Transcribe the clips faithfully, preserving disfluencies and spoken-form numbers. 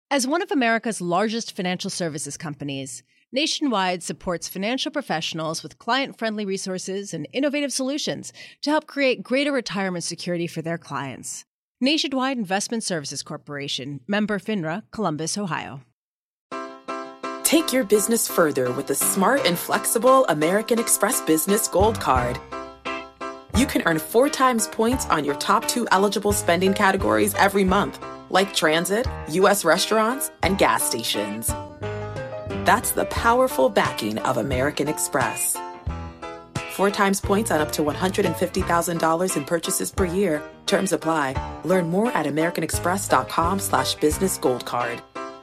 As one of America's largest financial services companies, Nationwide supports financial professionals with client-friendly resources and innovative solutions to help create greater retirement security for their clients. Nationwide Investment Services Corporation, member FINRA, Columbus, Ohio. Take your business further with the smart and flexible American Express Business Gold Card. You can earn four times points on your top two eligible spending categories every month, like transit, U S restaurants, and gas stations. That's the powerful backing of American Express. Four times points on up to one hundred fifty thousand dollars in purchases per year. Terms apply. Learn more at americanexpress.com slash business gold card.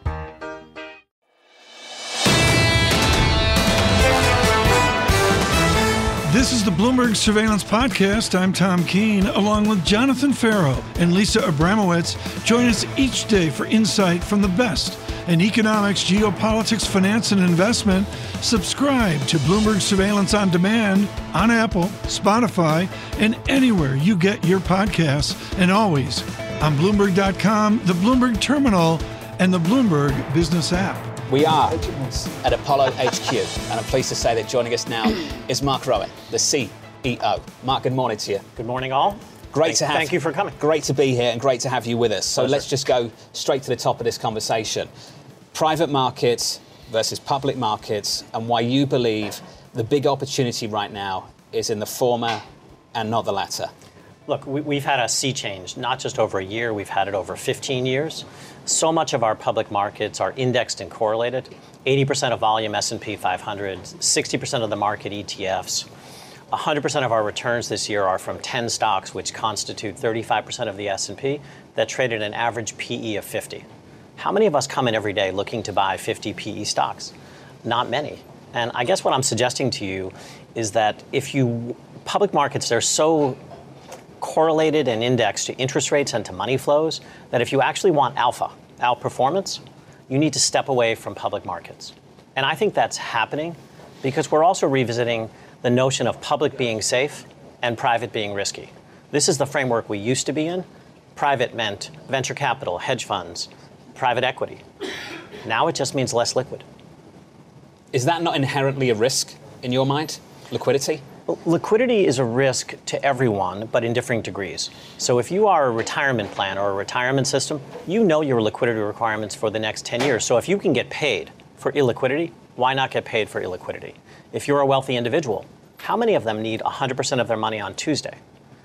This is the Bloomberg Surveillance Podcast. I'm Tom Keene, along with Jonathan Farrow and Lisa Abramowitz. Join us each day for insight from the best in economics, geopolitics, finance, and investment. Subscribe to Bloomberg Surveillance on Demand on Apple, Spotify, and anywhere you get your podcasts, and always on Bloomberg dot com, the Bloomberg Terminal, and the Bloomberg Business app. We are at Apollo H Q, and I'm pleased to say that joining us now is Mark Rowan, the C E O. Mark, good morning to you. Good morning, all. Great thank, to have Thank you for coming. Great to be here and great to have you with us. So Pleasure. Let's just go straight to the top of this conversation. Private markets versus public markets, and why you believe the big opportunity right now is in the former and not the latter. Look, we, we've had a sea change, not just over a year, we've had it over fifteen years. So much of our public markets are indexed and correlated. eighty percent of volume S and P five hundred, sixty percent of the market E T Fs. one hundred percent of our returns this year are from ten stocks, which constitute thirty-five percent of the S and P, that traded an average P E of fifty. How many of us come in every day looking to buy fifty P E stocks? Not many. And I guess what I'm suggesting to you is that if you, public markets, they're so correlated and indexed to interest rates and to money flows that if you actually want alpha, outperformance, you need to step away from public markets. And I think that's happening because we're also revisiting the notion of public being safe and private being risky. This is the framework we used to be in. Private meant venture capital, hedge funds, private equity. Now it just means less liquid. Is that not inherently a risk in your mind, liquidity? Well, liquidity is a risk to everyone, but in differing degrees. So if you are a retirement plan or a retirement system, you know your liquidity requirements for the next ten years. So if you can get paid for illiquidity, why not get paid for illiquidity? If you're a wealthy individual, how many of them need one hundred percent of their money on Tuesday?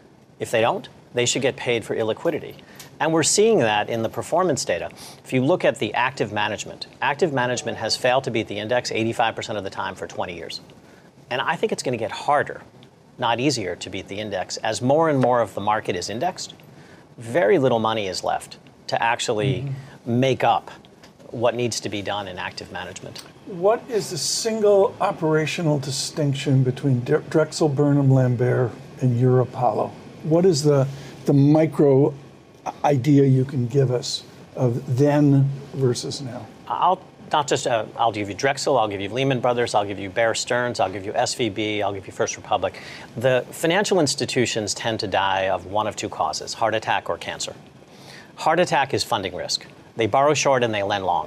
If they don't, they should get paid for illiquidity. And we're seeing that in the performance data. If you look at the active management, active management has failed to beat the index eighty-five percent of the time for twenty years. And I think it's going to get harder, not easier, to beat the index. As more and more of the market is indexed, very little money is left to actually mm-hmm. make up what needs to be done in active management. What is the single operational distinction between Drexel, Burnham, Lambert, and your Apollo? What is the, the micro idea you can give us of then versus now? I'll Not just, uh, I'll give you Drexel, I'll give you Lehman Brothers, I'll give you Bear Stearns, I'll give you S V B, I'll give you First Republic. The financial institutions tend to die of one of two causes, heart attack or cancer. Heart attack is funding risk. They borrow short and they lend long.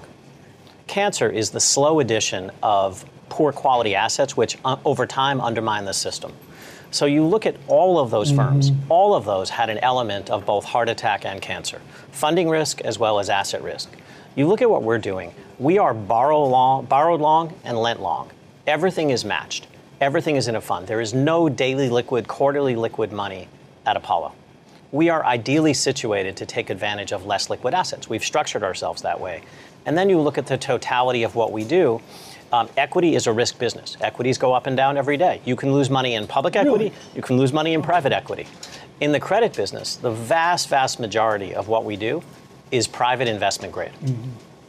Cancer is the slow addition of poor quality assets, which uh, over time undermine the system. So you look at all of those mm-hmm. firms, all of those had an element of both heart attack and cancer, funding risk as well as asset risk. You look at what we're doing. We are borrow long, borrowed long and lent long. Everything is matched. Everything is in a fund. There is no daily liquid, quarterly liquid money at Apollo. We are ideally situated to take advantage of less liquid assets. We've structured ourselves that way. And then you look at the totality of what we do. Um, equity is a risk business. Equities go up and down every day. You can lose money in public equity. You can lose money in private equity. In the credit business, the vast, vast majority of what we do is private investment grade. Mm-hmm.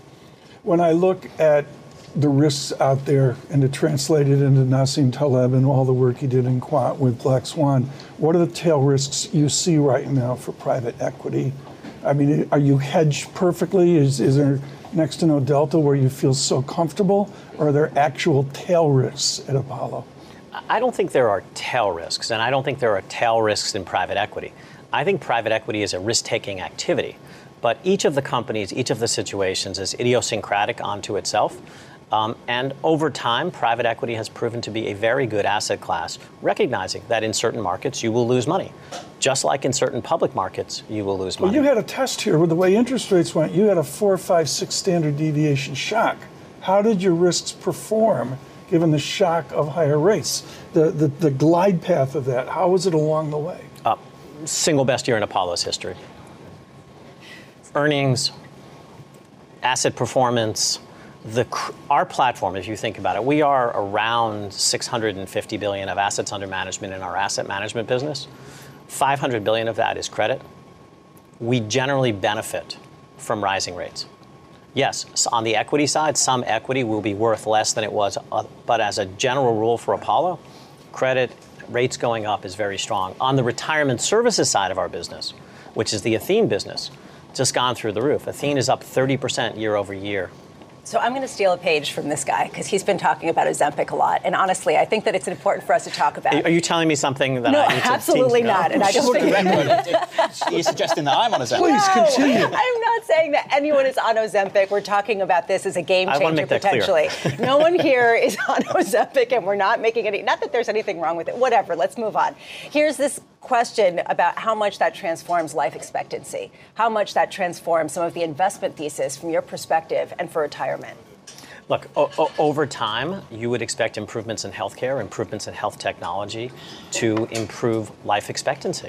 When I look at the risks out there and to translate it into Nassim Taleb and all the work he did in quant with Black Swan, what are the tail risks you see right now for private equity? I mean, are you hedged perfectly? Is, is there next to no delta where you feel so comfortable? Or are there actual tail risks at Apollo? I don't think there are tail risks, and I don't think there are tail risks in private equity. I think private equity is a risk-taking activity. But each of the companies, each of the situations is idiosyncratic onto itself. Um, and over time, private equity has proven to be a very good asset class, recognizing that in certain markets you will lose money. Just like in certain public markets, you will lose money. Well, you had a test here with the way interest rates went. You had a four, five, six standard deviation shock. How did your risks perform given the shock of higher rates? The, the, the glide path of that, how was it along the way? Uh, single best year in Apollo's history. Earnings, asset performance, the our platform, if you think about it, we are around six hundred fifty billion of assets under management in our asset management business. five hundred billion of that is credit. We generally benefit from rising rates. Yes, so on the equity side, some equity will be worth less than it was, uh, but as a general rule for Apollo, credit rates going up is very strong. On the retirement services side of our business, which is the Athene business, just gone through the roof. Athene is up thirty percent year over year. So I'm going to steal a page from this guy because he's been talking about Ozempic a lot. And honestly, I think that it's important for us to talk about. Are you telling me something that no, I need to absolutely to not. And I just think You're suggesting that I'm on Ozempic. Please no, continue. I'm not saying that anyone is on Ozempic. We're talking about this as a game I want to changer make that potentially. clear. No one here is on Ozempic, and we're not making any. Not that there's anything wrong with it. Whatever. Let's move on. Here's this question about how much that transforms life expectancy, how much that transforms some of the investment thesis from your perspective and for retirement. Look, o- o- over time, you would expect improvements in healthcare, improvements in health technology to improve life expectancy,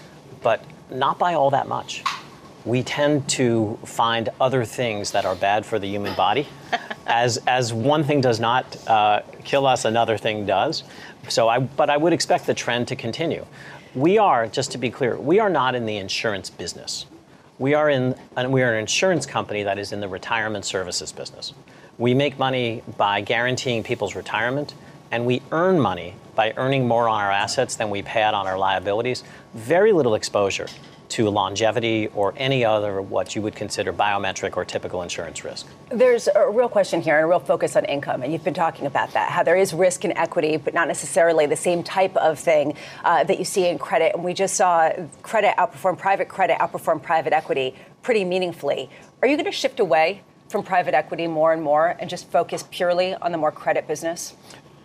but not by all that much. We tend to find other things that are bad for the human body. As as one thing does not uh, kill us, another thing does. So, I but I would expect the trend to continue. We are, just to be clear, we are not in the insurance business. We are in, and we are an insurance company that is in the retirement services business. We make money by guaranteeing people's retirement, and we earn money by earning more on our assets than we pay out on our liabilities. Very little exposure to longevity or any other what you would consider biometric or typical insurance risk. There's a real question here and a real focus on income, and you've been talking about that, how there is risk in equity, but not necessarily the same type of thing uh, that you see in credit. And we just saw credit outperform, private credit outperform private equity pretty meaningfully. Are you going to shift away from private equity more and more and just focus purely on the more credit business?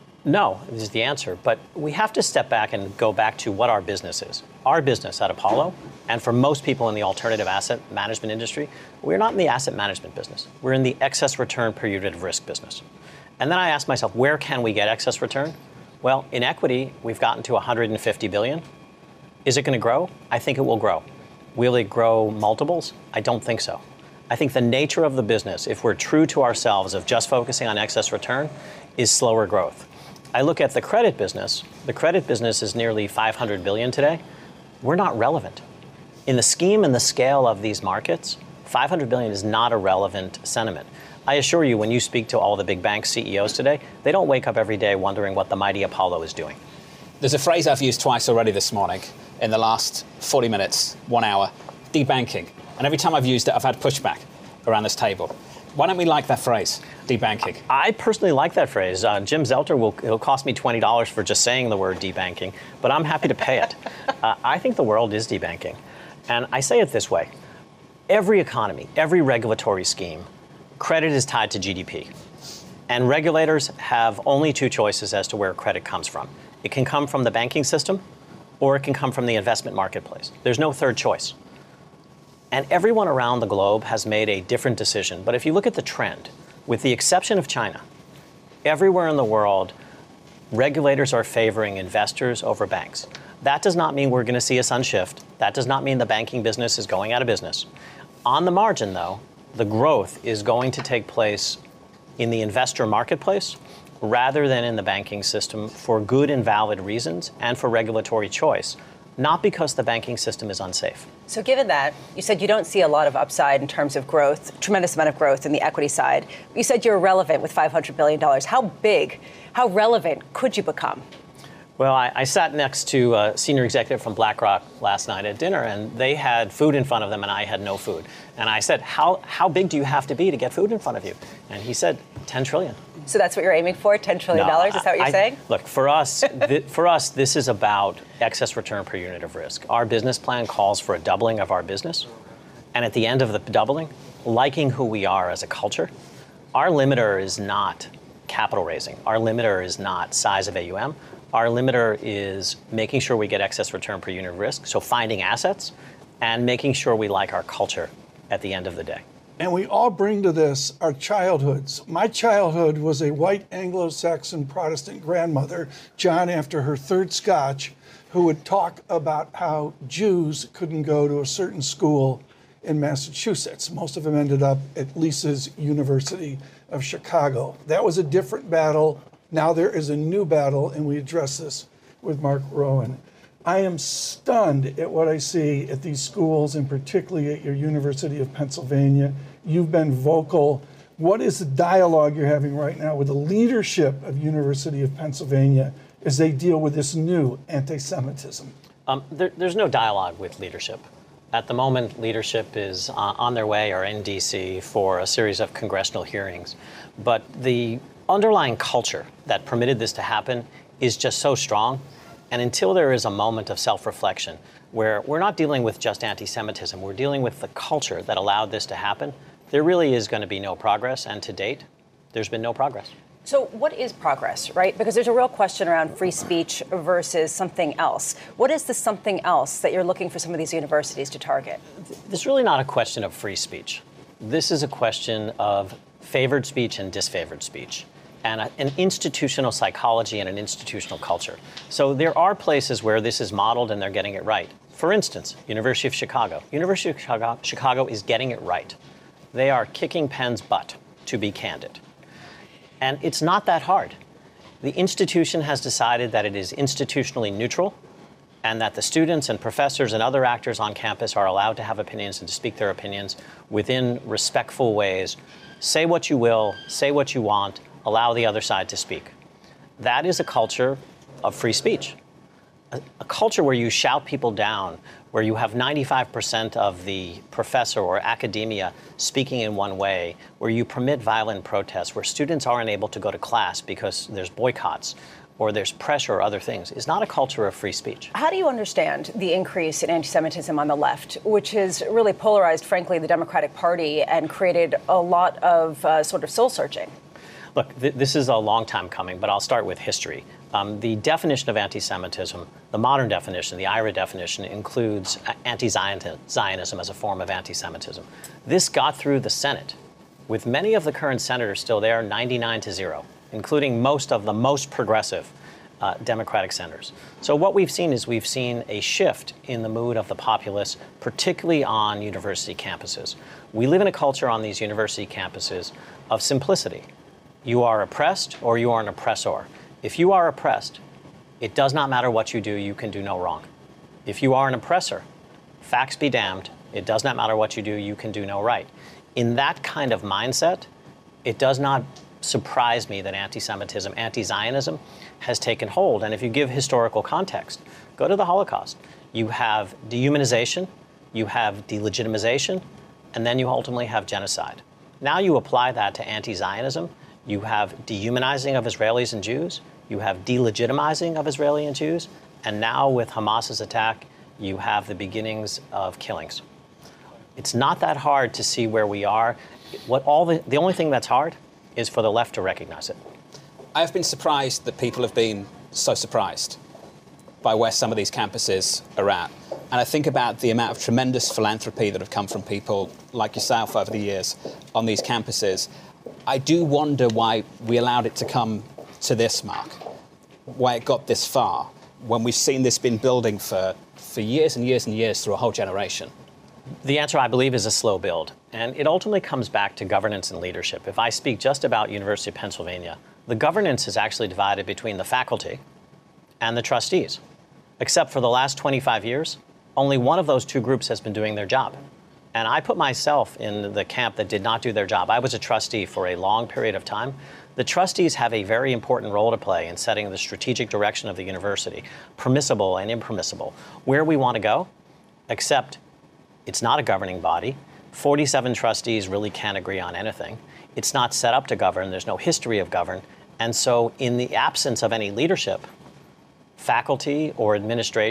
No, is the answer. But we have to step back and go back to what our business is. Our business at Apollo, and for most people in the alternative asset management industry, we're not in the asset management business. We're in the excess return per unit of risk business. And then I asked myself, where can we get excess return? Well, in equity, we've gotten to one hundred fifty billion. Is it going to grow? I think it will grow. Will it grow multiples? I don't think so. I think the nature of the business, if we're true to ourselves of just focusing on excess return, is slower growth. I look at the credit business. The credit business is nearly five hundred billion today. We're not relevant. In the scheme and the scale of these markets, five hundred billion is not a relevant sentiment. I assure you, when you speak to all the big bank C E Os today, they don't wake up every day wondering what the mighty Apollo is doing. There's a phrase I've used twice already this morning in the last forty minutes, one hour, debanking. And every time I've used it, I've had pushback around this table. Why don't we like that phrase, debanking? I personally like that phrase. Uh, Jim Zelter will it'll cost me twenty dollars for just saying the word debanking, but I'm happy to pay it. uh, I think the world is debanking. And I say it this way. Every economy, every regulatory scheme, credit is tied to G D P. And regulators have only two choices as to where credit comes from. It can come from the banking system, or it can come from the investment marketplace. There's no third choice. And everyone around the globe has made a different decision. But if you look at the trend, with the exception of China, everywhere in the world, regulators are favoring investors over banks. That does not mean we're going to see a sun shift. That does not mean the banking business is going out of business. On the margin, though, the growth is going to take place in the investor marketplace rather than in the banking system for good and valid reasons and for regulatory choice, not because the banking system is unsafe. So given that, you said you don't see a lot of upside in terms of growth, tremendous amount of growth in the equity side. You said you're relevant with five hundred billion dollars. How big, how relevant could you become? Well, I, I sat next to a senior executive from BlackRock last night at dinner, and they had food in front of them, and I had no food. And I said, how, how big do you have to be to get food in front of you? And he said, ten trillion. So that's what you're aiming for, ten trillion dollars? No, Is that what you're I, saying? Look, for us, th- for us, this is about excess return per unit of risk. Our business plan calls for a doubling of our business. and at the end of the doubling, liking who we are as a culture. Our limiter is not capital raising. Our limiter is not size of A U M. Our limiter is making sure we get excess return per unit of risk, so finding assets, and making sure we like our culture at the end of the day. And we all bring to this our childhoods. My childhood was a white Anglo-Saxon Protestant grandmother, John after her third scotch, who would talk about how Jews couldn't go to a certain school in Massachusetts. Most of them ended up at Lisa's University of Chicago. That was a different battle. Now there is a new battle, and we address this with Mark Rowan. I am stunned at what I see at these schools, and particularly at your University of Pennsylvania. You've been vocal. What is the dialogue you're having right now with the leadership of University of Pennsylvania as they deal with this new anti-Semitism? Um, there, there's no dialogue with leadership. At the moment, leadership is uh, on their way or in D C for a series of congressional hearings. But the underlying culture that permitted this to happen is just so strong. And until there is a moment of self-reflection where we're not dealing with just anti-Semitism, we're dealing with the culture that allowed this to happen, there really is going to be no progress. And to date, there's been no progress. So what is progress, right? Because there's a real question around free speech versus something else. What is the something else that you're looking for some of these universities to target? This is really not a question of free speech. This is a question of favored speech and disfavored speech, and a, an institutional psychology and an institutional culture. So there are places where this is modeled and they're getting it right. For instance, University of Chicago. University of Chicago, Chicago is getting it right. They are kicking Penn's butt, to be candid. And it's not that hard. The institution has decided that it is institutionally neutral and that the students and professors and other actors on campus are allowed to have opinions and to speak their opinions within respectful ways. Say what you will, say what you want, allow the other side to speak. That is a culture of free speech. A, a culture where you shout people down, where you have ninety-five percent of the professor or academia speaking in one way, where you permit violent protests, where students aren't able to go to class because there's boycotts or there's pressure or other things, is not a culture of free speech. How do you understand the increase in anti-Semitism on the left, which has really polarized, frankly, the Democratic Party and created a lot of uh, sort of soul-searching? Look, th- this is a long time coming, but I'll start with history. Um, the definition of anti-Semitism, the modern definition, the I R A definition, includes anti-Zionism as a form of anti-Semitism. This got through the Senate, with many of the current senators still there, ninety-nine to zero, including most of the most progressive uh, Democratic senators. So what we've seen is we've seen a shift in the mood of the populace, particularly on university campuses. We live in a culture on these university campuses of simplicity. You are oppressed or you are an oppressor. If you are oppressed, it does not matter what you do, you can do no wrong. If you are an oppressor, facts be damned, it does not matter what you do, you can do no right. In that kind of mindset, it does not surprise me that anti-Semitism, anti-Zionism has taken hold. And if you give historical context, go to the Holocaust. You have dehumanization, you have delegitimization, and then you ultimately have genocide. Now you apply that to anti-Zionism. You have dehumanizing of Israelis and Jews. You have delegitimizing of Israeli and Jews. And now with Hamas's attack, you have the beginnings of killings. It's not that hard to see where we are. What all the, the only thing that's hard is for the left to recognize it. I've been surprised that people have been so surprised by where some of these campuses are at. And I think about the amount of tremendous philanthropy that have come from people like yourself over the years on these campuses. I do wonder why we allowed it to come to this, Mark, why it got this far, when we've seen this been building for, for years and years and years through a whole generation. The answer, I believe, is a slow build. And it ultimately comes back to governance and leadership. If I speak just about University of Pennsylvania, the governance is actually divided between the faculty and the trustees. Except for the last twenty-five years, only one of those two groups has been doing their job. And I put myself in the camp that did not do their job. I was a trustee for a long period of time. The trustees have a very important role to play in setting the strategic direction of the university, permissible and impermissible, where we want to go, except it's not a governing body. forty-seven trustees really can't agree on anything. It's not set up to govern. There's no history of govern. And so in the absence of any leadership, faculty or administration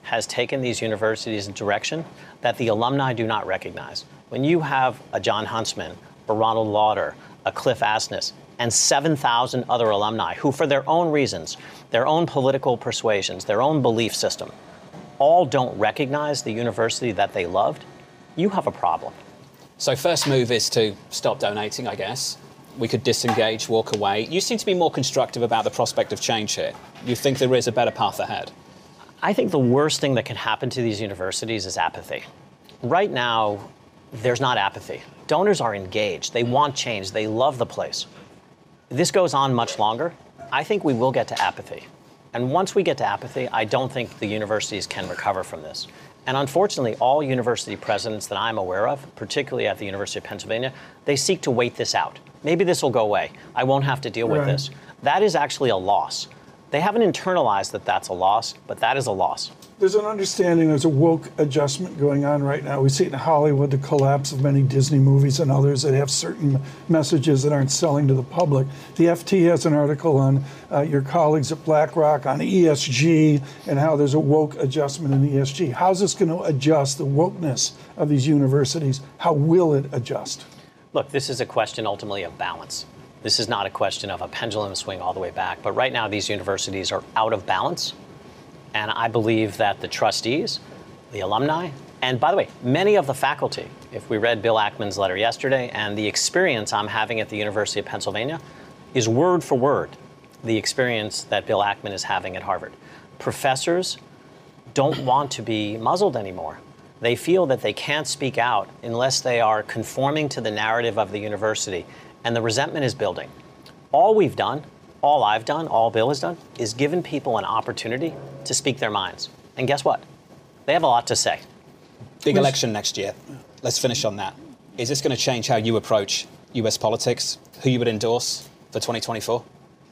has taken these universities in a direction that the alumni do not recognize. When you have a John Huntsman, a Ronald Lauder, a Cliff Asness, and seven thousand other alumni who, for their own reasons, their own political persuasions, their own belief system, all don't recognize the university that they loved, you have a problem. So first move is to stop donating, I guess. We could disengage, walk away. You seem to be more constructive about the prospect of change here. You think there is a better path ahead? I think the worst thing that can happen to these universities is apathy. Right now, there's not apathy. Donors are engaged. They want change. They love the place. If this goes on much longer, I think we will get to apathy. And once we get to apathy, I don't think the universities can recover from this. And unfortunately, all university presidents that I'm aware of, particularly at the University of Pennsylvania, they seek to wait this out. Maybe this will go away. I won't have to deal with Right. this. That is actually a loss. They haven't internalized that that's a loss, but that is a loss. There's an understanding there's a woke adjustment going on right now. We see it in Hollywood, the collapse of many Disney movies and others that have certain messages that aren't selling to the public. The F T has an article on uh, your colleagues at BlackRock on E S G and how there's a woke adjustment in E S G. How's this going to adjust the wokeness of these universities? How will it adjust? Look, this is a question ultimately of balance. This is not a question of a pendulum swing all the way back. But right now, these universities are out of balance. And I believe that the trustees, the alumni, and by the way, many of the faculty, if we read Bill Ackman's letter yesterday, and the experience I'm having at the University of Pennsylvania is word for word the experience that Bill Ackman is having at Harvard. Professors don't want to be muzzled anymore. They feel that they can't speak out unless they are conforming to the narrative of the university, and the resentment is building. All we've done, all I've done, all Bill has done, is given people an opportunity to speak their minds. And guess what? They have a lot to say. Big election next year. Let's finish on that. Is this going to change how you approach U S politics? Who you would endorse for twenty twenty-four?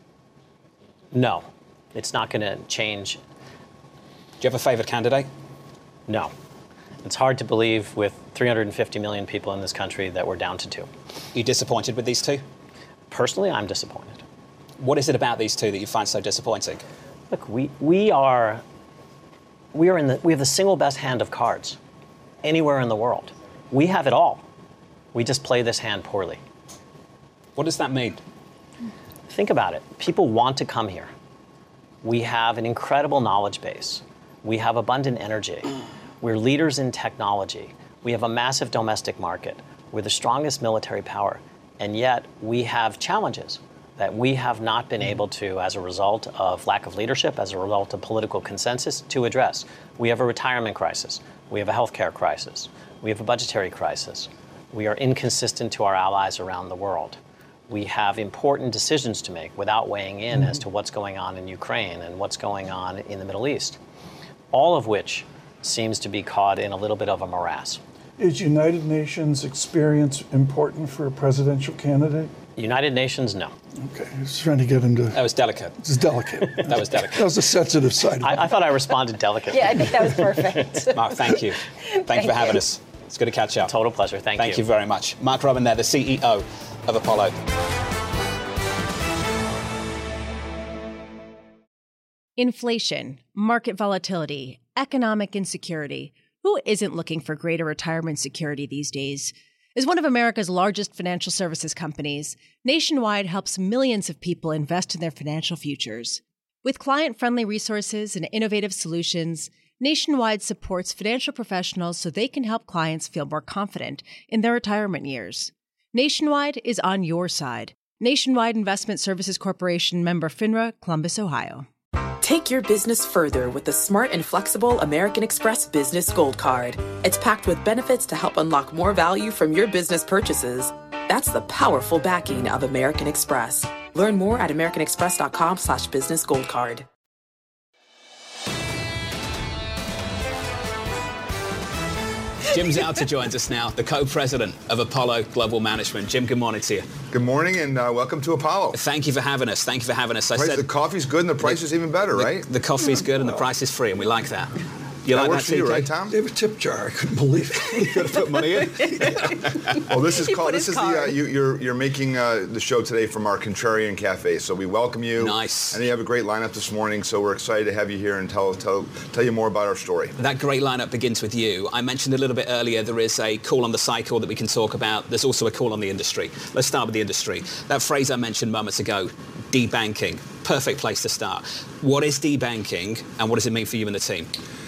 No, it's not going to change. Do you have a favored candidate? No. It's hard to believe with three hundred fifty million people in this country that we're down to two. Are you disappointed with these two? Personally, I'm disappointed. What is it about these two that you find so disappointing? Look, we, we are we are in the we have the single best hand of cards anywhere in the world. We have it all. We just play this hand poorly. What does that mean? Think about it. People want to come here. We have an incredible knowledge base. We have abundant energy. We're leaders in technology. We have a massive domestic market. We're the strongest military power. And yet we have challenges that we have not been able to, as a result of lack of leadership, as a result of political consensus, to address. We have a retirement crisis. We have a healthcare crisis. We have a budgetary crisis. We are inconsistent to our allies around the world. We have important decisions to make without weighing in mm-hmm. as to what's going on in Ukraine and what's going on in the Middle East, all of which seems to be caught in a little bit of a morass. Is United Nations experience important for a presidential candidate? United Nations, no. Okay, I was trying to get him to... That was delicate. It's delicate. That was delicate. That was a sensitive side. I, I thought I responded delicately. Yeah, I think that was perfect. Mark, thank you. Thank, thank you for having you. us. It's good to catch up. Total pleasure. Thank, thank you. Thank you very much. Mark Robin there, the C E O of Apollo. Inflation, market volatility, economic insecurity. Who isn't looking for greater retirement security these days? As one of America's largest financial services companies, Nationwide helps millions of people invest in their financial futures. With client-friendly resources and innovative solutions, Nationwide supports financial professionals so they can help clients feel more confident in their retirement years. Nationwide is on your side. Nationwide Investment Services Corporation, member FINRA, Columbus, Ohio. Take your business further with the smart and flexible American Express Business Gold Card. It's packed with benefits to help unlock more value from your business purchases. That's the powerful backing of American Express. Learn more at americanexpress.com slash business gold card. Jim Zauter joins us now, the co-president of Apollo Global Management. Jim, good morning to you. Good morning, and uh, welcome to Apollo. Thank you for having us. Thank you for having us. I price, said the coffee's good, and the price the, is even better, the, right? The coffee's good, and the price is free, and we like that. You that like works that, for you, T K? right, Tom? They have a tip jar. I couldn't believe it. You got to put money in. Well, this is He called. put This his is the. Uh, card. you, you're you're making uh, the show today from our Contrarian Cafe. So we welcome you. Nice. And you have a great lineup this morning. So we're excited to have you here and tell tell tell you more about our story. That great lineup begins with you. I mentioned a little bit earlier there is a call on the cycle that we can talk about. There's also a call on the industry. Let's start with the industry. That phrase I mentioned moments ago, debanking. Perfect place to start. What is debanking and what does it mean for you and the team?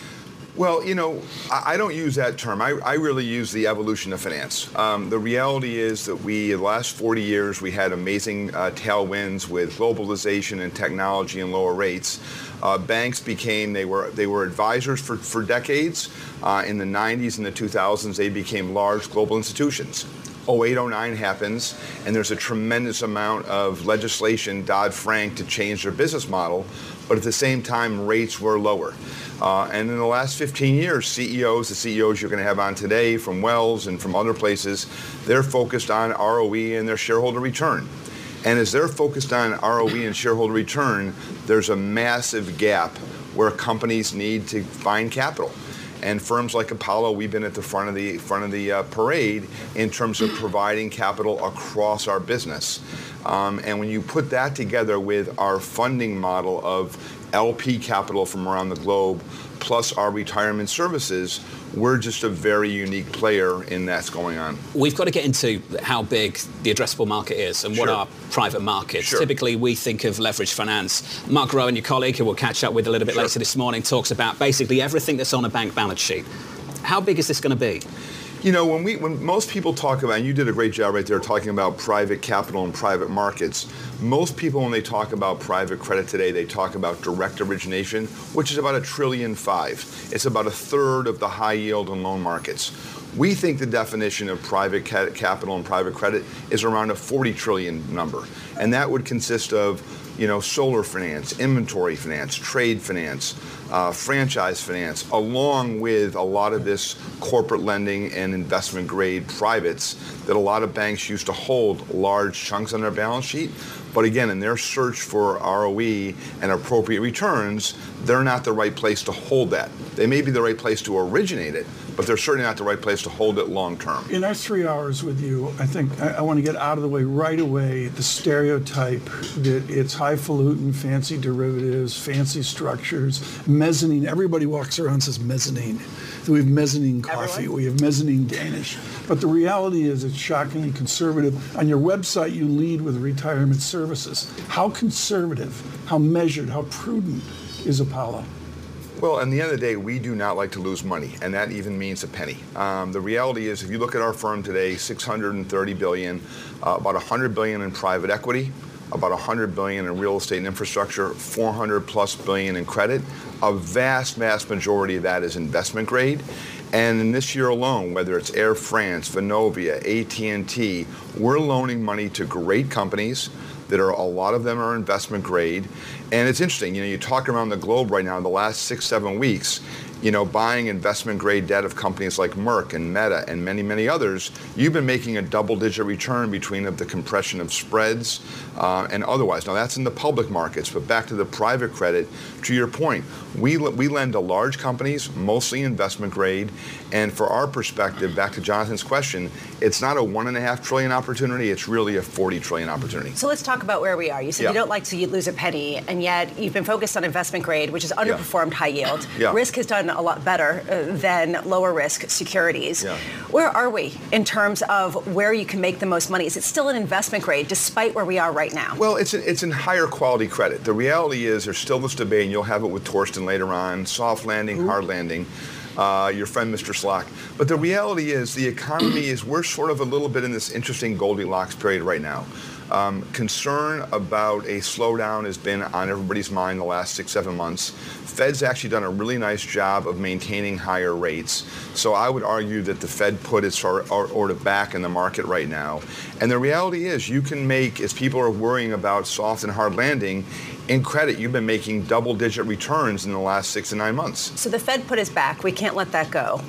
Well, you know, I, I don't use that term. I, I really use the evolution of finance. Um, the reality is that we, in the last forty years, we had amazing uh, tailwinds with globalization and technology and lower rates. Uh, banks became, they were they were advisors for, for decades. Uh, in the nineties and the two thousands, they became large global institutions. oh eight, oh nine happens, and there's a tremendous amount of legislation, Dodd-Frank, to change their business model, but at the same time, rates were lower. Uh, and in the last fifteen years, C E Os, the C E Os you're going to have on today from Wells and from other places, they're focused on R O E and their shareholder return. And as they're focused on R O E and shareholder return, there's a massive gap where companies need to find capital. And firms like Apollo, we've been at the front of the front of the uh, parade in terms of providing capital across our business. Um, and when you put that together with our funding model of L P capital from around the globe, plus our retirement services, we're just a very unique player in that's going on. We've got to get into how big the addressable market is and what Sure. are private markets. Sure. Typically, we think of leveraged finance. Mark Rowan, your colleague, who we'll catch up with a little bit Sure. later this morning, talks about basically everything that's on a bank balance sheet. How big is this going to be? You know, when we when most people talk about, and you did a great job right there talking about private capital and private markets, most people when they talk about private credit today, they talk about direct origination, which is about a trillion five. It's about a third of the high yield and loan markets. We think the definition of private ca- capital and private credit is around a forty trillion number. And that would consist of, you know, solar finance, inventory finance, trade finance, uh, franchise finance, along with a lot of this corporate lending and investment grade privates that a lot of banks used to hold large chunks on their balance sheet. But again, in their search for R O E and appropriate returns, they're not the right place to hold that. They may be the right place to originate it, but they're certainly not the right place to hold it long term. In our three hours with you, I think I, I want to get out of the way right away the stereotype that it's highfalutin, fancy derivatives, fancy structures, mezzanine. Everybody walks around and says mezzanine. We have mezzanine coffee, Everyone? we have mezzanine Danish. But the reality is it's shockingly conservative. On your website, you lead with retirement services. How conservative, how measured, how prudent is Apollo? Well, at the end of the day, we do not like to lose money, and that even means a penny. Um, the reality is, if you look at our firm today, six hundred thirty billion dollars, uh, about one hundred billion dollars in private equity, about one hundred billion dollars in real estate and infrastructure, four hundred plus billion in credit. A vast, vast majority of that is investment grade. And in this year alone, whether it's Air France, Vonovia, A T and T, we're loaning money to great companies that are, a lot of them are investment grade. And it's interesting, you know, you talk around the globe right now in the last six, seven weeks, you know, buying investment grade debt of companies like Merck and Meta and many, many others, you've been making a double digit return between of the compression of spreads uh, and otherwise. Now that's in the public markets, but back to the private credit, to your point, we, we lend to large companies, mostly investment grade, and for our perspective, back to Jonathan's question, it's not a one and a half trillion opportunity, it's really a forty trillion opportunity. So let's talk about where we are. You said Yeah. you don't like to lose a penny, and yet you've been focused on investment grade, which has underperformed high yield. Yeah. Risk has done a lot better uh, than lower risk securities. Yeah. Where are we in terms of where you can make the most money? Is it still an investment grade despite where we are right now? Well, it's a, it's in higher quality credit. The reality is there's still this debate, and you'll have it with Torsten later on, soft landing, Ooh. hard landing. Uh, your friend Mister Slock. But the reality is the economy is, we're sort of a little bit in this interesting Goldilocks period right now. Um, concern about a slowdown has been on everybody's mind the last six, seven months. Fed's actually done a really nice job of maintaining higher rates. So I would argue that the Fed put its order back in the market right now. And the reality is you can make, as people are worrying about soft and hard landing, in credit, you've been making double-digit returns in the last six to nine months. So the Fed put us back. We can't let that go.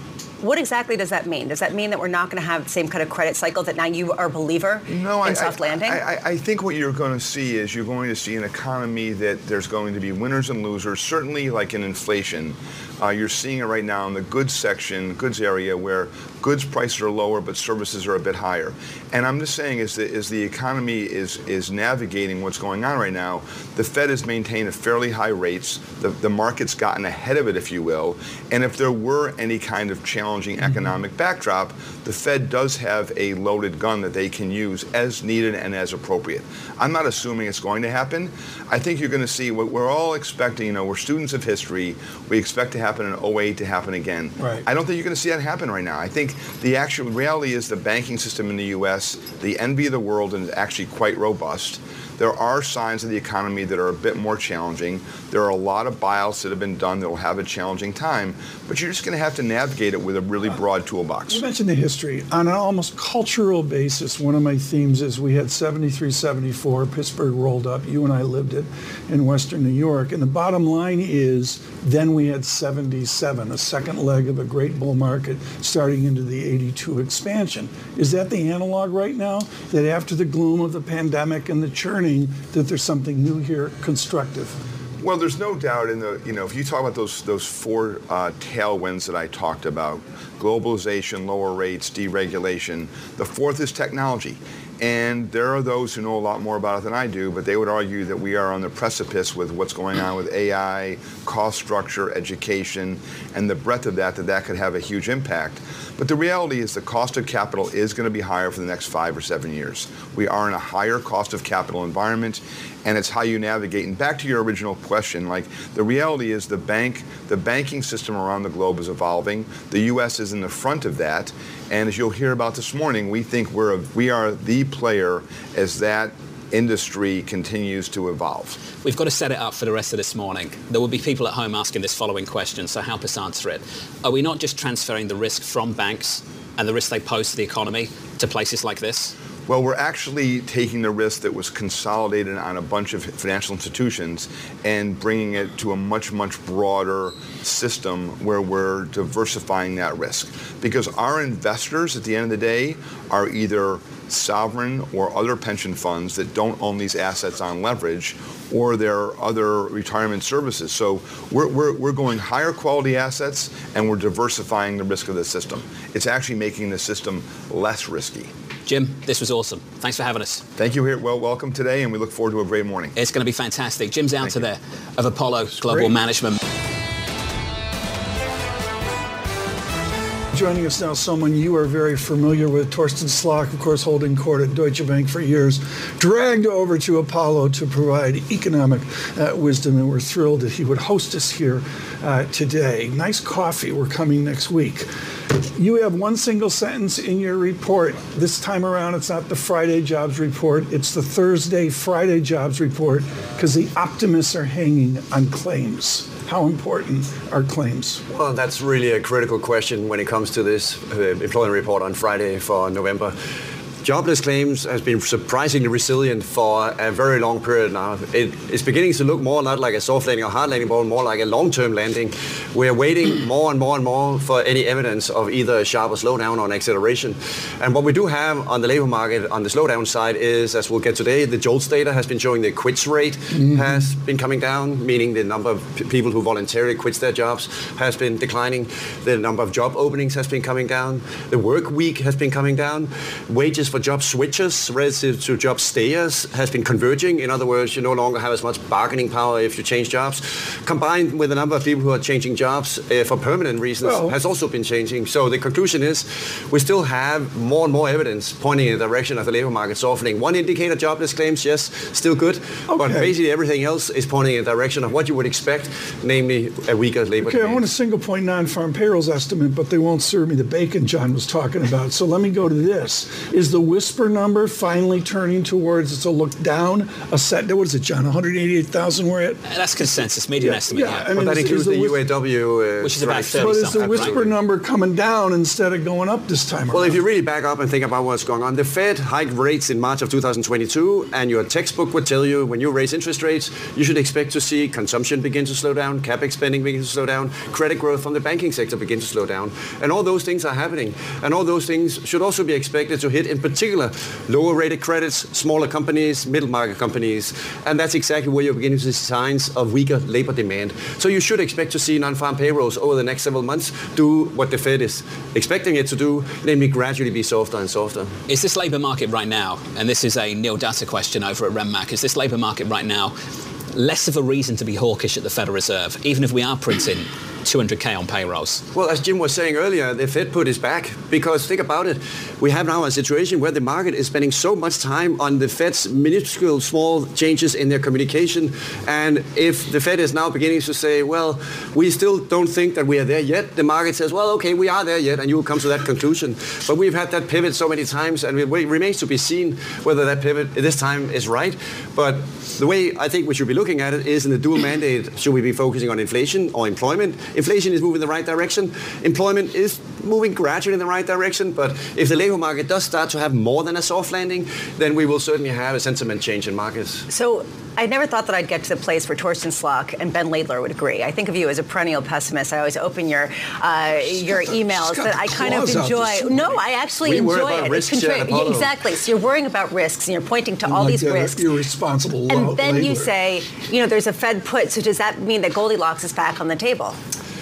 what exactly does that mean? Does that mean that we're not going to have the same kind of credit cycle, that now you are a believer no, in I, soft landing? I, I, I think what you're going to see is you're going to see an economy that there's going to be winners and losers, certainly like in inflation. Uh, you're seeing it right now in the goods section, goods area, where goods prices are lower but services are a bit higher. And I'm just saying, as the, as the economy is, is navigating what's going on right now, the Fed has maintained a fairly high rates. The, the market's gotten ahead of it, if you will. And if there were any kind of challenging mm-hmm. economic backdrop, the Fed does have a loaded gun that they can use as needed and as appropriate. I'm not assuming it's going to happen. I think you're going to see what we're all expecting. You know, we're students of history. We expect to happen in oh eight to happen again. Right. I don't think you're going to see that happen right now. I think the actual reality is the banking system in the U S, the envy of the world, and is actually quite robust. There are signs of the economy that are a bit more challenging. There are a lot of buyouts that have been done that will have a challenging time, but you're just going to have to navigate it with a really broad toolbox. You mentioned the history. On an almost cultural basis, one of my themes is we had seventy-three, seventy-four, Pittsburgh rolled up, you and I lived it in Western New York, and the bottom line is then we had seventy-seven, a second leg of a great bull market starting into the eighty-two expansion. Is that the analog right now, that after the gloom of the pandemic and the churning, that there's something new here, constructive? Well, there's no doubt in the, you know, if you talk about those those four uh, tailwinds that I talked about, globalization, lower rates, deregulation, the fourth is technology. And there are those who know a lot more about it than I do, but they would argue that we are on the precipice with what's going on with A I, cost structure, education, and the breadth of that, that that could have a huge impact. But the reality is the cost of capital is going to be higher for the next five or seven years. We are in a higher cost of capital environment, and it's how you navigate. And back to your original question, like the reality is the bank, the banking system around the globe is evolving. The U S is in the front of that, and as you'll hear about this morning, we think we're a, we are the player as that industry continues to evolve. We've got to set it up for the rest of this morning. There will be people at home asking this following question, so help us answer it. Are we not just transferring the risk from banks and the risk they pose to the economy to places like this? Well, we're actually taking the risk that was consolidated on a bunch of financial institutions and bringing it to a much, much broader system where we're diversifying that risk. Because our investors, at the end of the day, are either sovereign or other pension funds that don't own these assets on leverage, or their other retirement services. So we're, we're, we're going higher quality assets, and we're diversifying the risk of the system. It's actually making the system less risky. Jim, this was awesome. Thanks for having us. Thank you. Here, well, welcome today, and we look forward to a great morning. It's going to be fantastic. Jim Zelter there of Apollo That's Global great. Management. Joining us now, someone you are very familiar with, Torsten Slok, of course, holding court at Deutsche Bank for years, dragged over to Apollo to provide economic uh, wisdom, and we're thrilled that he would host us here uh, today. Nice coffee. We're coming next week. You have one single sentence in your report. This time around, it's not the Friday jobs report. It's the Thursday, Friday jobs report, because the optimists are hanging on claims. How important are claims? Well, that's really a critical question when it comes to this uh, employment report on Friday for November. Jobless claims has been surprisingly resilient for a very long period now. It is beginning to look more not like a soft landing or hard landing, but more like a long-term landing. We're waiting more and more and more for any evidence of either a sharper slowdown or an acceleration. And what we do have on the labor market on the slowdown side is, as we'll get today, the JOLTS data has been showing the quits rate mm-hmm. has been coming down, meaning the number of p- people who voluntarily quit their jobs has been declining. The number of job openings has been coming down. The work week has been coming down. Wages for job switchers relative to job stayers has been converging. In other words, you no longer have as much bargaining power if you change jobs. Combined with the number of people who are changing jobs uh, for permanent reasons well, has also been changing. So the conclusion is we still have more and more evidence pointing in the direction of the labor market softening. One indicator, jobless claims, yes, still good. Okay. But basically everything else is pointing in the direction of what you would expect, namely a weaker labor Okay, demand. I want a single point non-farm payrolls estimate, but they won't serve me the bacon John was talking about. So let me go to this. Is the whisper number finally turning towards, it's a look down, a set, what is it, John, one hundred eighty-eight thousand we're at? That's consensus, median yeah, estimate, yeah. yeah. I mean, well, that is, includes is the, the U A W. Uh, which is about thirty But is the something, whisper right? number coming down instead of going up this time around? Well, if you really back up and think about what's going on, the Fed hiked rates in March of two thousand twenty-two, and your textbook would tell you when you raise interest rates, you should expect to see consumption begin to slow down, capex spending begin to slow down, credit growth from the banking sector begin to slow down. And all those things are happening. And all those things should also be expected to hit, in particular, lower rated credits, smaller companies, middle market companies. And that's exactly where you're beginning to see signs of weaker labor demand. So you should expect to see non-farm payrolls over the next several months do what the Fed is expecting it to do, namely gradually be softer and softer. Is this labour market right now, and this is a Neil Data question over at Renmark, is this labour market right now less of a reason to be hawkish at the Federal Reserve, even if we are printing two hundred K on payrolls? Well, as Jim was saying earlier, the Fed put his back, because think about it. We have now a situation where the market is spending so much time on the Fed's minuscule small changes in their communication. And if the Fed is now beginning to say, well, we still don't think that we are there yet, the market says, well, okay, we are there yet, and you will come to that conclusion. But we've had that pivot so many times, and it remains to be seen whether that pivot this time is right. But the way I think we should be looking at it is in the dual mandate. Should we be focusing on inflation or employment? Inflation is moving in the right direction. Employment is moving gradually in the right direction. But if the labor market does start to have more than a soft landing, then we will certainly have a sentiment change in markets. So I never thought that I'd get to the place where Torsten Slok and Ben Laidler would agree. I think of you as a perennial pessimist. I always open your uh, your emails that I kind of enjoy. No, I actually we enjoy worry about it. risks It's contra- at exactly. So you're worrying about risks, and you're pointing to And all like these that risks. irresponsible and lo- then you labeler. say, you know, there's a Fed put. So does that mean that Goldilocks is back on the table?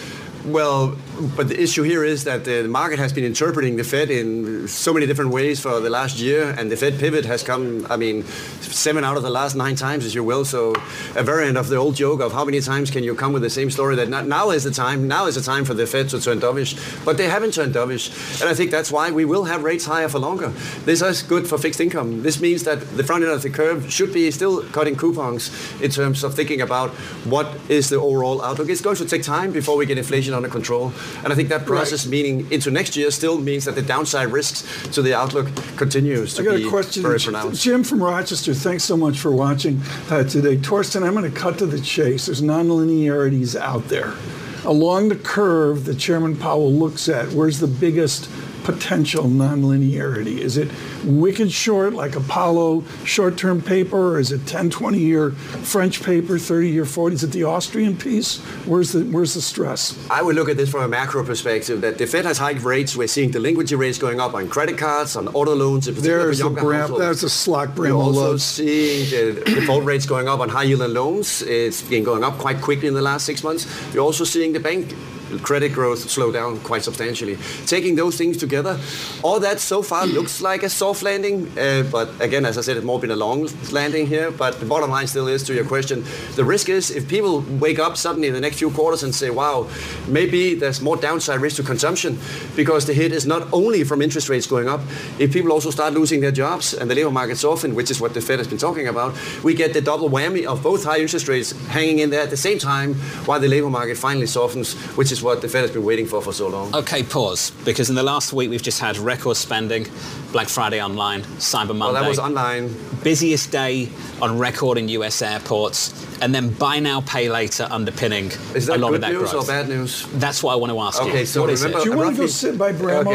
Well, but the issue here is that the market has been interpreting the Fed in so many different ways for the last year, and the Fed pivot has come, I mean, seven out of the last nine times, as you will. So a variant of the old joke of how many times can you come with the same story, that not, now is the time, now is the time for the Fed to turn dovish. But they haven't turned dovish, and I think that's why we will have rates higher for longer. This is good for fixed income. This means that the front end of the curve should be still cutting coupons in terms of thinking about what is the overall outlook. It's going to take time before we get inflation under control. And I think that process, right, meaning into next year, still means that the downside risks to the outlook continues to I got be a question. very pronounced. Jim from Rochester, thanks so much for watching uh, today. Torsten, I'm going to cut to the chase. There's nonlinearities out there. Along the curve that Chairman Powell looks at, where's the biggest potential nonlinearity? Is it wicked short, like Apollo short-term paper, or is it ten, twenty-year French paper, thirty-year, forty? Is it the Austrian piece? Where's the where's the stress? I would look at this from a macro perspective, that the Fed has hiked rates. We're seeing delinquency rates going up on credit cards, on auto loans, in particular There's for a younger Bram, households. there's a Slok We're Bramwell also loads. seeing the default rates going up on high yield loans. It's been going up quite quickly in the last six months. You're also seeing the bank credit growth slow down quite substantially. Taking those things together, all that so far looks like a soft landing, uh, but again, as I said, it's more been a long landing here. But the bottom line still is, to your question, the risk is if people wake up suddenly in the next few quarters and say, wow, maybe there's more downside risk to consumption, because the hit is not only from interest rates going up. If people also start losing their jobs and the labor market soften, which is what the Fed has been talking about, we get the double whammy of both high interest rates hanging in there at the same time while the labor market finally softens, which is what the Fed has been waiting for for so long. Okay, pause, because in the last week we've just had record spending, Black Friday online, Cyber Monday. Well, that was online. Busiest day on record in U S airports, and then buy now, pay later underpinning Is that a lot good of that news growth. or bad news? That's what I want to ask you. Okay, so what is remember, it? Do you want to go roughly- sit by Bramwell?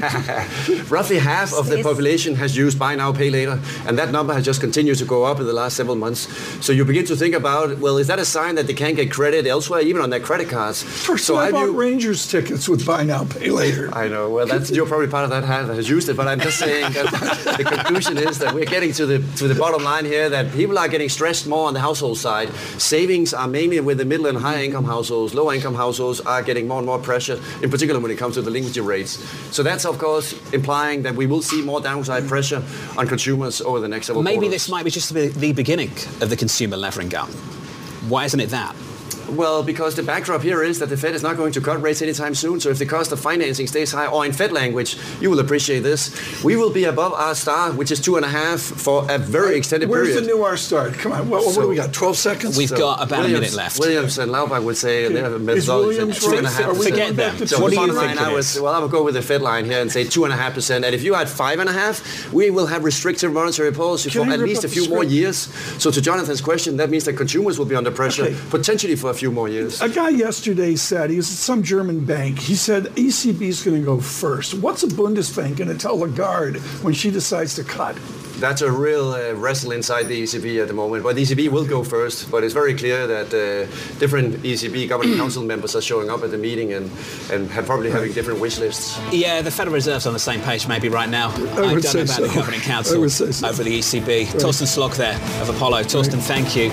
Okay. Roughly half of the population has used buy now, pay later, and that number has just continued to go up in the last several months. So you begin to think about, well, is that a sign that they can't get credit elsewhere, even on their credit cards? First, so I I bought view- Rangers tickets with buy now, pay later. I know. Well, that's you're probably part of that hat that has used it, but I'm just saying that the conclusion is that we're getting to the to the bottom line here, that people are getting stressed more on the household side. Savings are mainly with the middle and high income households. Low income households are getting more and more pressure, in particular when it comes to delinquency rates. So that's of course implying that we will see more downside pressure on consumers over the next several Maybe quarters. this might be just the, the beginning of the consumer levering up. Why isn't it that? Well, because the backdrop here is that the Fed is not going to cut rates anytime soon. So if the cost of financing stays high, or in Fed language, you will appreciate this, we will be above our star, which is two and a half for a very extended Where's period. the new R star? Come on, what, what So- do we got, twelve seconds? We've So got about Williams, a minute left. Williams and Laubach would say Okay. they have a Is methodology. Williams two and a right? half Are we percent. Forget going back them. to So What the do you bottom think line, it I is? would, well, I would go with the Fed line here and say two and a half percent. And if you had five and a half, we will have restrictive monetary policy Can for I at rip least up a the few more script? years. So to Jonathan's question, that means that consumers will be under pressure, Okay. potentially for a few more years. A guy yesterday said, he was at some German bank, he said E C B is going to go first. What's a Bundesbank going to tell Lagarde when she decides to cut? That's a real uh, wrestle inside the E C B at the moment. But the E C B will go first. But it's very clear that uh, different E C B governing council members are showing up at the meeting and, and have probably having different wish lists. Yeah, the Federal Reserve's on the same page maybe right now. I, would don't know say about so. the Governing I Council would say so. over the E C B. Torsten Slok there of Apollo. Torsten, thank you.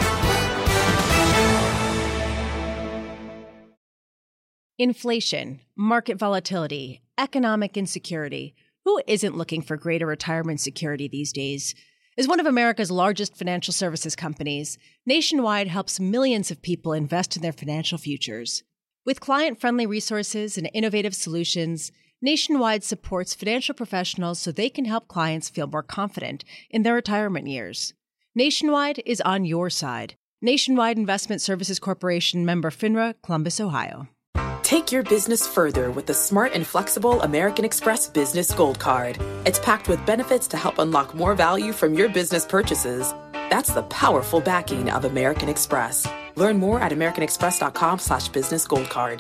Inflation, market volatility, economic insecurity. Who isn't looking for greater retirement security these days? As one of America's largest financial services companies, Nationwide helps millions of people invest in their financial futures. With client-friendly resources and innovative solutions, Nationwide supports financial professionals so they can help clients feel more confident in their retirement years. Nationwide is on your side. Nationwide Investment Services Corporation, member FINRA, Columbus, Ohio. Take your business further with the smart and flexible American Express Business Gold Card. It's packed with benefits to help unlock more value from your business purchases. That's the powerful backing of American Express. Learn more at americanexpress.com slash business gold card.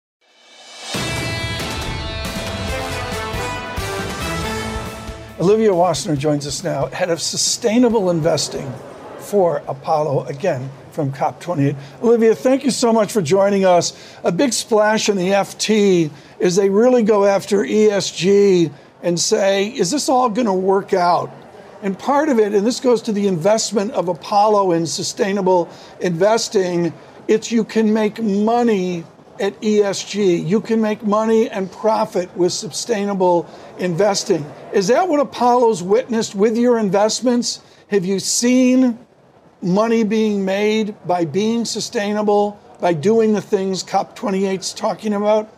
Olivia Wassenaar joins us now, head of sustainable investing for Apollo, again, from COP twenty-eight. Olivia, thank you so much for joining us. A big splash in the F T is they really go after E S G and say, is this all going to work out? And part of it, and this goes to the investment of Apollo in sustainable investing, it's you can make money at E S G. You can make money and profit with sustainable investing. Is that what Apollo's witnessed with your investments? Have you seen money being made by being sustainable, by doing the things COP twenty-eight's talking about?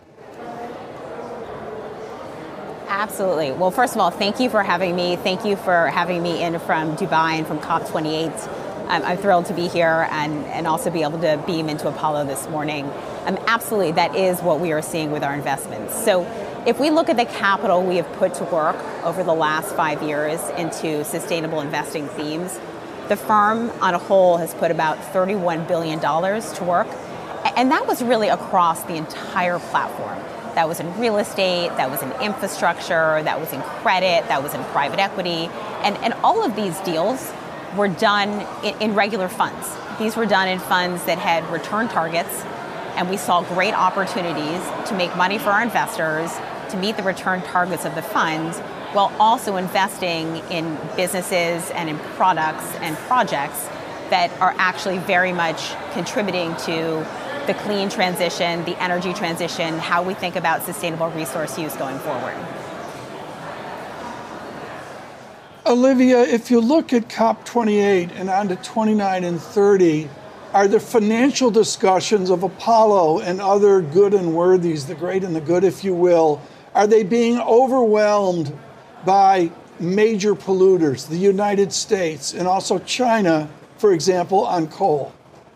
Absolutely. Well, first of all, thank you for having me. Thank you for having me in from Dubai and from COP twenty-eight. Um, I'm thrilled to be here and, and also be able to beam into Apollo this morning. Um, absolutely, that is what we are seeing with our investments. So if we look at the capital we have put to work over the last five years into sustainable investing themes, the firm on a whole has put about thirty-one billion dollars to work. And that was really across the entire platform. That was in real estate, that was in infrastructure, that was in credit, that was in private equity. And, and all of these deals were done in, in regular funds. These were done in funds that had return targets, and we saw great opportunities to make money for our investors, to meet the return targets of the funds, while also investing in businesses and in products and projects that are actually very much contributing to the clean transition, the energy transition, how we think about sustainable resource use going forward. Olivia, if you look at COP twenty-eight and on to twenty-nine and thirty, are the financial discussions of Apollo and other good and worthies, the great and the good, if you will, are they being overwhelmed by major polluters, the United States and also China, for example, on coal?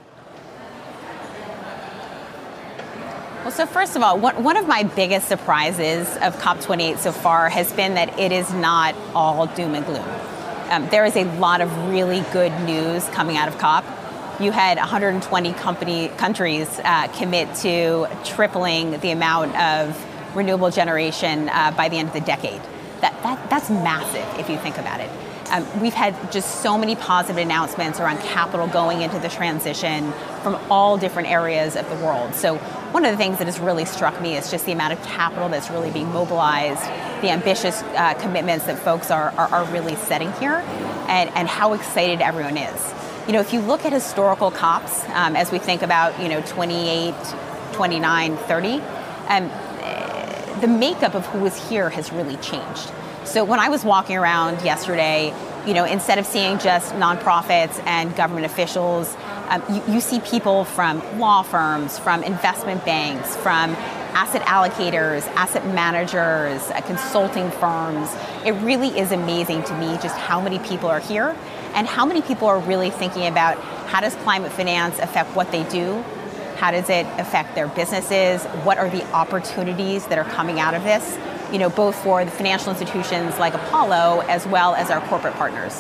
Well, so first of all, one, one of my biggest surprises of COP twenty-eight so far has been that it is not all doom and gloom. Um, there is a lot of really good news coming out of COP. You had one hundred twenty company, countries uh, commit to tripling the amount of renewable generation uh, by the end of the decade. That, that, that's massive if you think about it. Um, we've had just so many positive announcements around capital going into the transition from all different areas of the world. So one of the things that has really struck me is just the amount of capital that's really being mobilized, the ambitious uh, commitments that folks are, are, are really setting here, and, and how excited everyone is. You know, if you look at historical COPs, um, as we think about, you know, twenty-eight, twenty-nine, thirty, um, the makeup of who is here has really changed. So when I was walking around yesterday, you know, instead of seeing just nonprofits and government officials, Um, you, you see people from law firms, from investment banks, from asset allocators, asset managers, uh, consulting firms. It really is amazing to me just how many people are here and how many people are really thinking about how does climate finance affect what they do? How does it affect their businesses? What are the opportunities that are coming out of this? You know, both for the financial institutions like Apollo as well as our corporate partners.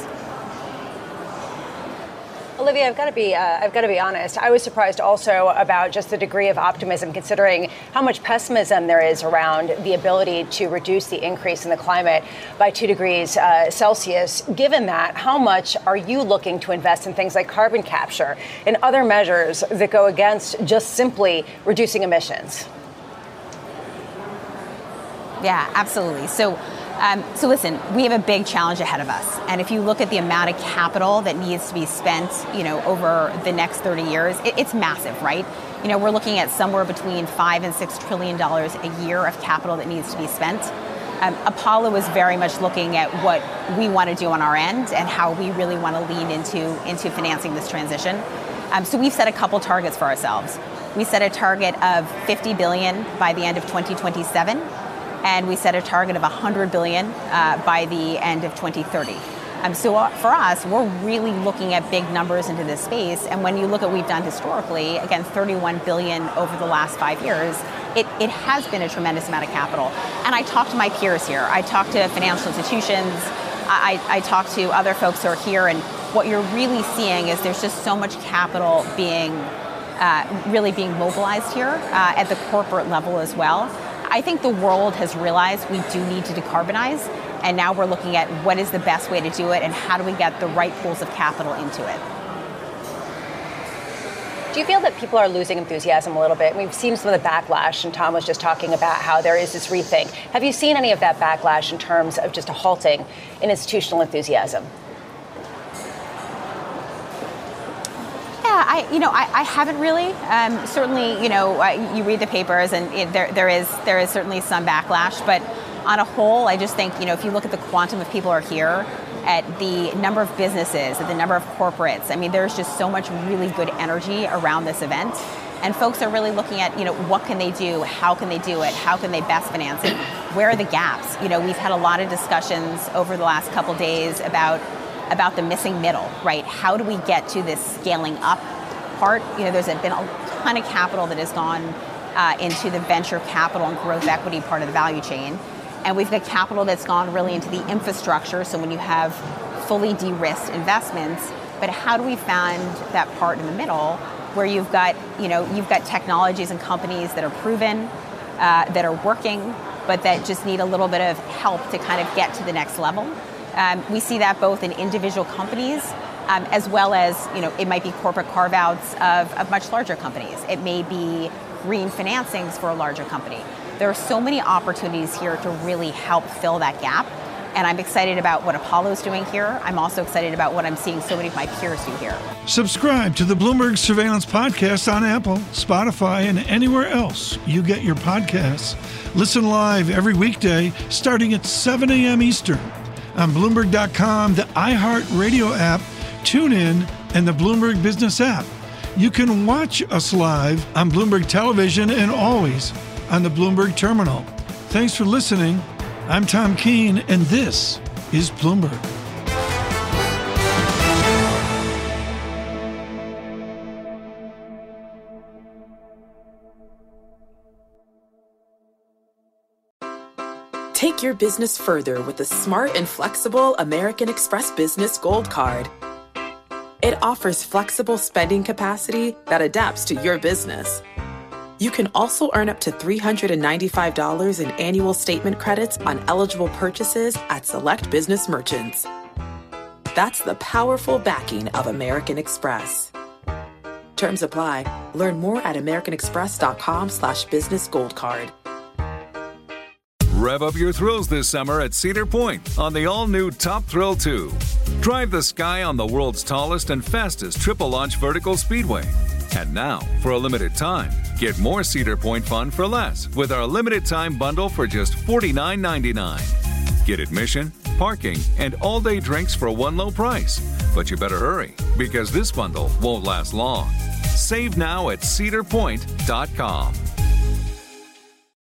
Olivia, I've got to be uh, I've got to be honest. I was surprised also about just the degree of optimism, considering how much pessimism there is around the ability to reduce the increase in the climate by two degrees uh, Celsius. Given that, how much are you looking to invest in things like carbon capture and other measures that go against just simply reducing emissions? Yeah, absolutely. So. Um, so listen, we have a big challenge ahead of us. And if you look at the amount of capital that needs to be spent, you know, over the next thirty years, it, it's massive, right? You know, we're looking at somewhere between five and six trillion dollars a year of capital that needs to be spent. Um, Apollo is very much looking at what we want to do on our end and how we really want to lean into, into financing this transition. Um, so we've set a couple targets for ourselves. We set a target of fifty billion dollars by the end of twenty twenty-seven. And we set a target of one hundred billion dollars uh, by the end of twenty thirty. Um, so uh, for us, we're really looking at big numbers into this space. And when you look at what we've done historically, again, thirty-one billion dollars over the last five years, it, it has been a tremendous amount of capital. And I talk to my peers here. I talk to financial institutions. I, I talk to other folks who are here. And what you're really seeing is there's just so much capital being uh, really being mobilized here uh, at the corporate level as well. I think the world has realized we do need to decarbonize, and now we're looking at what is the best way to do it and how do we get the right pools of capital into it. Do you feel that people are losing enthusiasm a little bit? We've seen some of the backlash, and Tom was just talking about how there is this rethink. Have you seen any of that backlash in terms of just a halting in institutional enthusiasm? Yeah, I, you know, I, I haven't really. Um, certainly, you know, uh, you read the papers, and it, there, there is, there is certainly some backlash. But on a whole, I just think, you know, if you look at the quantum of people who are here, at the number of businesses, at the number of corporates, I mean, there's just so much really good energy around this event, and folks are really looking at, you know, what can they do, how can they do it, how can they best finance it, where are the gaps? You know, we've had a lot of discussions over the last couple days about. about the missing middle, right? How do we get to this scaling up part? You know, there's been a ton of capital that has gone uh, into the venture capital and growth equity part of the value chain. And we've got capital that's gone really into the infrastructure. So when you have fully de-risked investments, but how do we find that part in the middle where you've got, you know, you've got technologies and companies that are proven, uh, that are working, but that just need a little bit of help to kind of get to the next level. Um, we see that both in individual companies, um, as well as, you know, it might be corporate carve-outs of, of much larger companies. It may be green financings for a larger company. There are so many opportunities here to really help fill that gap. And I'm excited about what Apollo's doing here. I'm also excited about what I'm seeing so many of my peers do here. Subscribe to the Bloomberg Surveillance Podcast on Apple, Spotify, and anywhere else you get your podcasts. Listen live every weekday starting at seven a.m. Eastern. On Bloomberg dot com, the iHeartRadio app, TuneIn, and the Bloomberg Business app. You can watch us live on Bloomberg Television and always on the Bloomberg Terminal. Thanks for listening. I'm Tom Keene, and this is Bloomberg. Take your business further with the smart and flexible American Express Business Gold Card. It offers flexible spending capacity that adapts to your business. You can also earn up to three hundred ninety-five dollars in annual statement credits on eligible purchases at select business merchants. That's the powerful backing of American Express. Terms apply. Learn more at americanexpress.com slash business gold card. Rev up your thrills this summer at Cedar Point on the all-new Top Thrill two. Drive the sky on the world's tallest and fastest triple-launch vertical speedway. And now, for a limited time, get more Cedar Point fun for less with our limited-time bundle for just forty-nine ninety-nine. Get admission, parking, and all-day drinks for one low price. But you better hurry, because this bundle won't last long. Save now at cedar point dot com.